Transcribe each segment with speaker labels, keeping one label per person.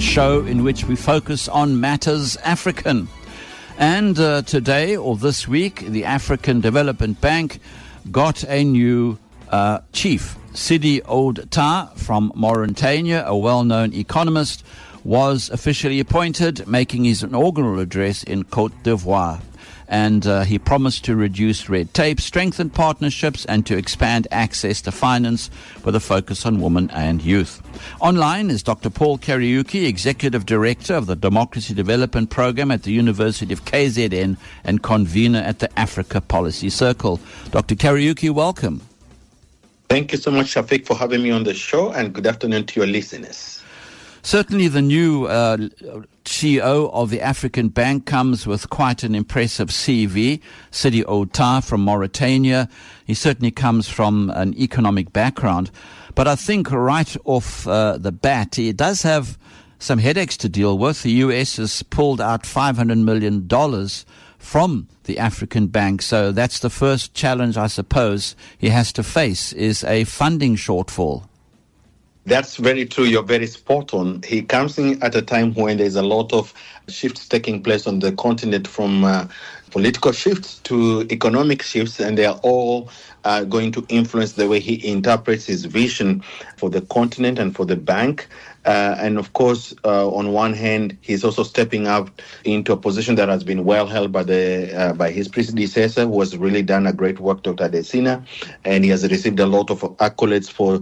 Speaker 1: show in which we focus on matters African. And today, or this week, the African Development Bank got a new chief. Sidi Ould Tah from Mauritania, a well-known economist, was officially appointed, making his inaugural address in Côte d'Ivoire. And he promised to reduce red tape, strengthen partnerships, and to expand access to finance with a focus on women and youth. Online is Dr. Paul Kariuki, Executive Director of the Democracy Development Program at the University of KZN and convener at the Africa Policy Circle. Dr. Kariuki, welcome.
Speaker 2: Thank you so much, Shafiq, for having me on the show, and good afternoon to your listeners.
Speaker 1: Certainly the new CEO of the African Bank comes with quite an impressive CV. Sidi Ould Tah from Mauritania. He certainly comes from an economic background. But I think right off the bat, he does have some headaches to deal with. The U.S. has pulled out $500 million from the African Bank. So that's the first challenge, I suppose, he has to face, is a funding shortfall.
Speaker 2: That's very true. You're very spot on. He comes in at a time when there's a lot of shifts taking place on the continent, from political shifts to economic shifts, and they are all going to influence the way he interprets his vision for the continent and for the bank. And of course, on one hand, he's also stepping up into a position that has been well held by his predecessor, who has really done a great work, Dr. Adesina, and he has received a lot of accolades for,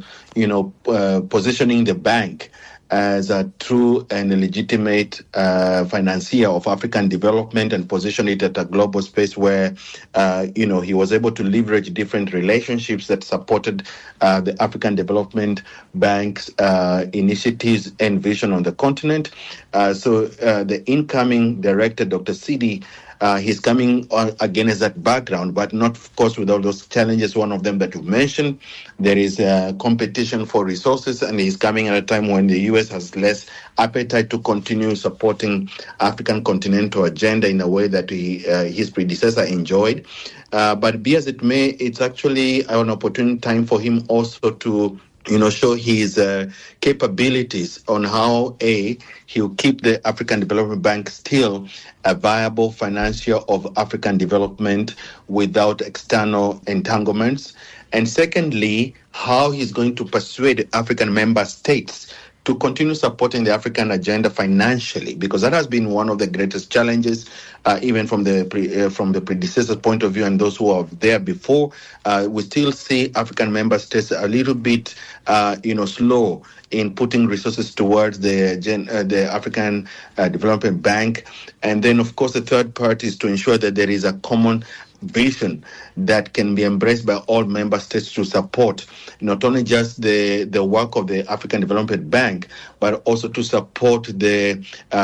Speaker 2: positioning the bank as a true and legitimate financier of African development, and position it at a global space where, he was able to leverage different relationships that supported the African Development Bank's initiatives and vision on the continent. So the incoming director, Dr. Sidi, he's coming on against that background, but not, of course, with all those challenges. One of them that you mentioned, there is competition for resources, and he's coming at a time when the U.S. has less appetite to continue supporting African continental agenda in a way that his predecessor enjoyed. But be as it may, it's actually an opportune time for him also to show his capabilities on how, he'll keep the African Development Bank still a viable financier of African development without external entanglements. And secondly, how he's going to persuade African member states to continue supporting the African agenda financially, because that has been one of the greatest challenges, even from the predecessor's point of view and those who are there before. We still see African member states a little bit, slow in putting resources towards the African Development Bank. And then, of course, the third part is to ensure that there is a common vision that can be embraced by all member states to support not only just the work of the African Development Bank, but also to support the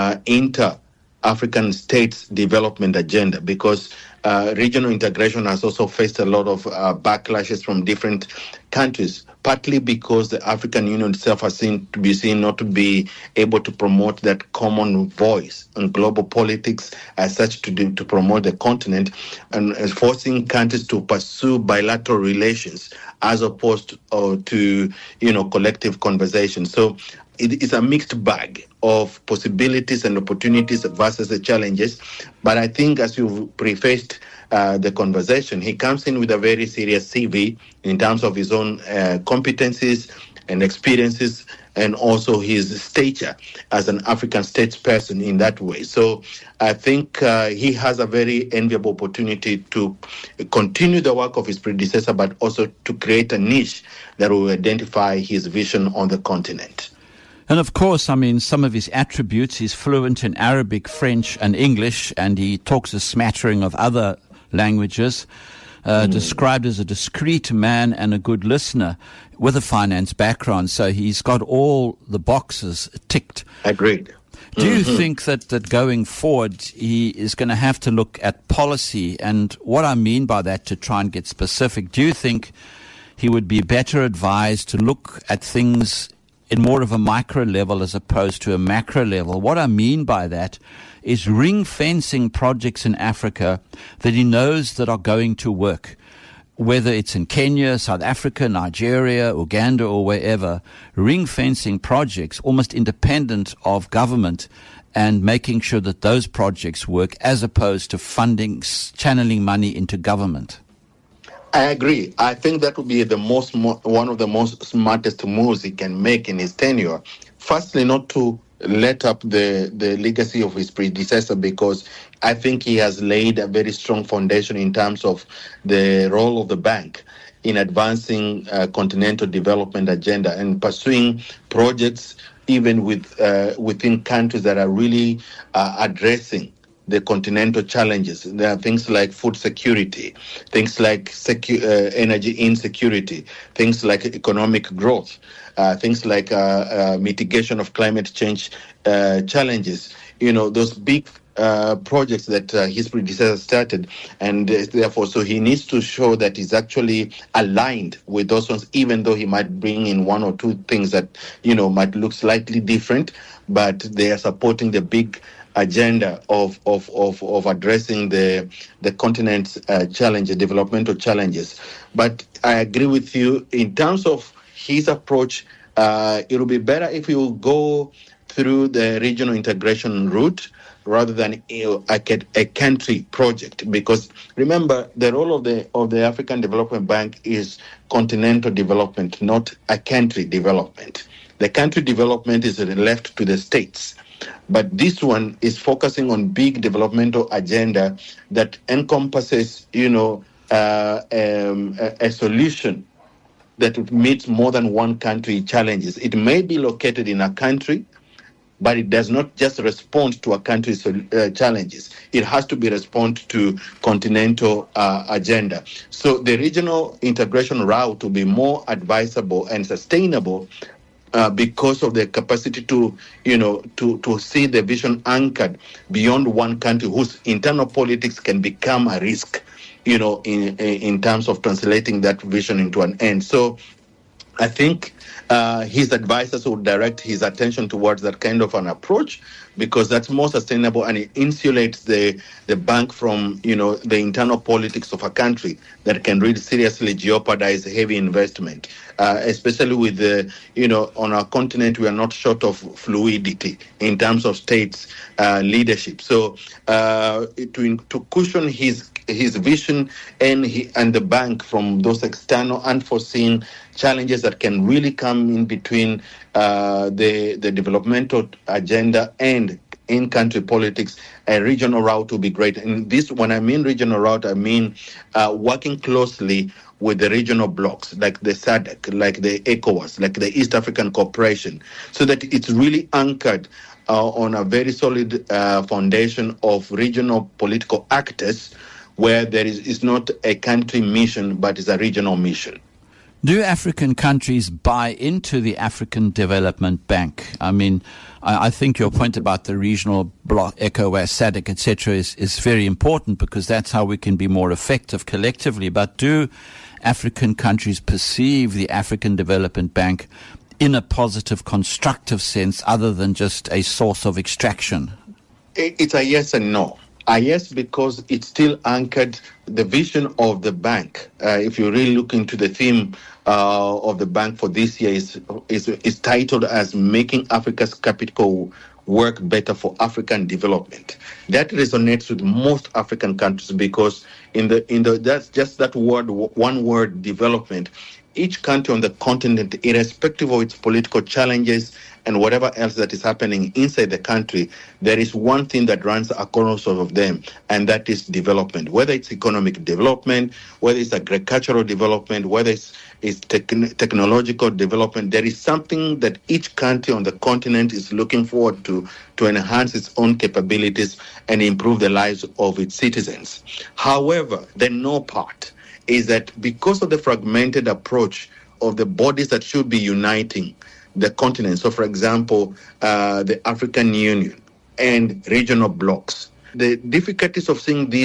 Speaker 2: inter-African states development agenda, because regional integration has also faced a lot of backlashes from different countries, partly because the African Union itself has seen not to be able to promote that common voice in global politics as such to promote the continent, and forcing countries to pursue bilateral relations as opposed to collective conversation. So it is a mixed bag of possibilities and opportunities versus the challenges. But I think, as you've prefaced the conversation, he comes in with a very serious CV in terms of his own competencies and experiences, and also his stature as an African statesperson in that way. So I think he has a very enviable opportunity to continue the work of his predecessor, but also to create a niche that will identify his vision on the continent.
Speaker 1: And of course, some of his attributes, he's fluent in Arabic, French, and English, and he talks a smattering of other languages, described as a discreet man and a good listener with a finance background. So he's got all the boxes ticked.
Speaker 2: Agreed.
Speaker 1: Do you think that going forward, he is going to have to look at policy? And what I mean by that, to try and get specific, do you think he would be better advised to look at things in more of a micro level as opposed to a macro level? What I mean by that is ring fencing projects in Africa that he knows that are going to work. whether it's in Kenya, South Africa, Nigeria, Uganda, or wherever, ring-fencing projects almost independent of government and making sure that those projects work as opposed to funding, channeling money into government.
Speaker 2: I agree. I think that would be one of the most smartest moves he can make in his tenure. Firstly, not to let up the legacy of his predecessor, because I think he has laid a very strong foundation in terms of the role of the bank in advancing continental development agenda and pursuing projects even within countries that are really addressing the continental challenges. There are things like food security, things like energy insecurity, things like economic growth, things like mitigation of climate change challenges. You know, those big projects that his predecessor started, and therefore, so he needs to show that he's actually aligned with those ones, even though he might bring in one or two things that, you know, might look slightly different, but they are supporting the big agenda of addressing the continent's challenges, developmental challenges. But I agree with you in terms of his approach. It will be better if you go through the regional integration route rather than a country project, because remember, the role of the African Development Bank is continental development, not a country development. The country development is left to the states. But this one is focusing on big developmental agenda that encompasses, you know, a solution that meets more than one country challenges. It may be located in a country, but it does not just respond to a country's challenges. It has to be respond to continental agenda. So the regional integration route will be more advisable and sustainable because of the capacity to, you know, to see the vision anchored beyond one country whose internal politics can become a risk, you know, in terms of translating that vision into an end. So I think his advisors will direct his attention towards that kind of an approach, because that's more sustainable and it insulates the bank from, you know, the internal politics of a country that can really seriously jeopardize heavy investment, especially with the, you know, on our continent, we are not short of fluidity in terms of states leadership. So to cushion his vision and the bank from those external unforeseen challenges that can really come in between the developmental agenda and in-country politics, a regional route will be great. And this, when I mean regional route, I mean working closely with the regional blocs, like the SADC, like the ECOWAS, like the East African Cooperation, so that it's really anchored on a very solid foundation of regional political actors, where there is not a country mission, but it's a regional mission.
Speaker 1: Do African countries buy into the African Development Bank? I mean, I think your point about the regional bloc, ECOWAS, SADC, etc., is very important, because that's how we can be more effective collectively. But do African countries perceive the African Development Bank in a positive, constructive sense, other than just a source of extraction?
Speaker 2: It's a yes and no. A yes, because it's still anchored. The vision of the bank, if you really look into the theme of the bank for this year, is titled as Making Africa's Capital Work Better for African Development. That resonates with most African countries, because in the that's just that word, one word, development. Each country on the continent, irrespective of its political challenges and whatever else that is happening inside the country, there is one thing that runs across all of them, and that is development. Whether it's economic development, whether it's agricultural development, whether it's technological development, there is something that each country on the continent is looking forward to enhance its own capabilities and improve the lives of its citizens. However, the no part is that because of the fragmented approach of the bodies that should be uniting the continent, so for example, the African Union and regional blocs, the difficulties of seeing this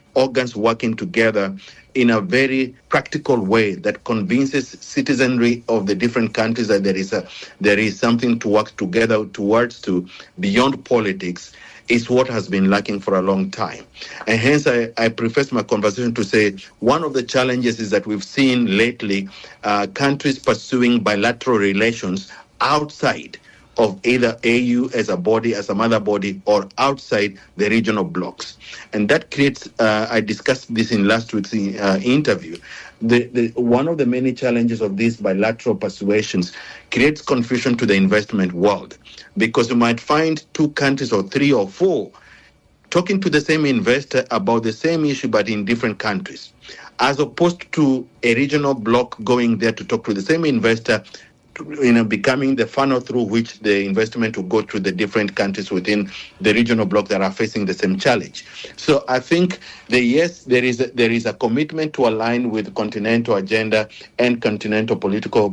Speaker 2: organs working together in a very practical way that convinces citizenry of the different countries that there is something to work together towards to beyond politics is what has been lacking for a long time. And hence I preface my conversation to say one of the challenges is that we've seen lately countries pursuing bilateral relations outside of either AU as a body, as a mother body, or outside the regional blocks. And that creates, I discussed this in last week's interview, one of the many challenges of these bilateral persuasions creates confusion to the investment world, because you might find two countries or three or four talking to the same investor about the same issue but in different countries, as opposed to a regional bloc going there to talk to the same investor, becoming the funnel through which the investment will go to the different countries within the regional bloc that are facing the same challenge. So I think there is a commitment to align with continental agenda and continental political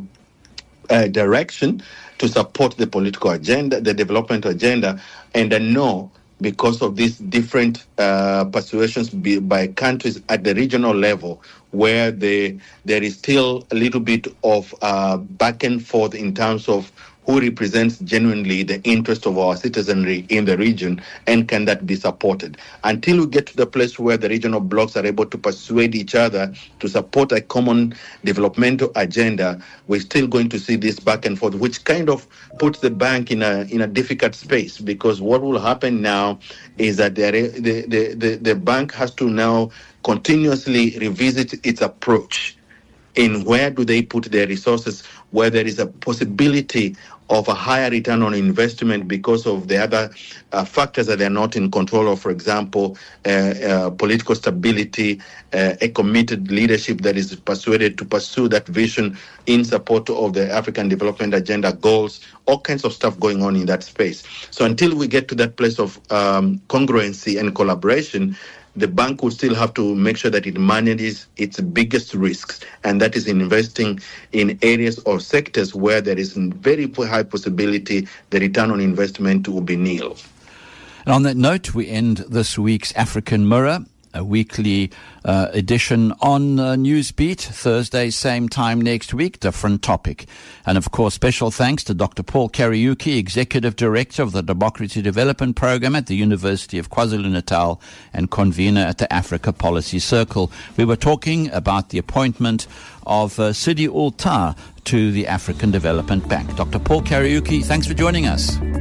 Speaker 2: direction to support the political agenda, the development agenda, and a no, because of these different persuasions by countries at the regional level, where there is still a little bit of back and forth in terms of who represents genuinely the interest of our citizenry in the region, and can that be supported. Until we get to the place where the regional blocs are able to persuade each other to support a common developmental agenda, we're still going to see this back and forth, which kind of puts the bank in a difficult space, because what will happen now is that the bank has to now continuously revisit its approach in where do they put their resources, where there is a possibility of a higher return on investment because of the other factors that they're not in control of, for example, political stability, a committed leadership that is persuaded to pursue that vision in support of the African Development Agenda goals, all kinds of stuff going on in that space. So until we get to that place of congruency and collaboration, the bank will still have to make sure that it manages its biggest risks, and that is investing in areas or sectors where there is a very high possibility the return on investment will be nil.
Speaker 1: And on that note, we end this week's African Mirror, a weekly edition on Newsbeat. Thursday, same time next week, different topic. And of course, special thanks to Dr. Paul Kariuki, Executive Director of the Democracy Development Program at the University of KwaZulu-Natal and convener at the Africa Policy Circle. We were talking about the appointment of Sidi Ulta to the African Development Bank. Dr. Paul Kariuki, thanks for joining us.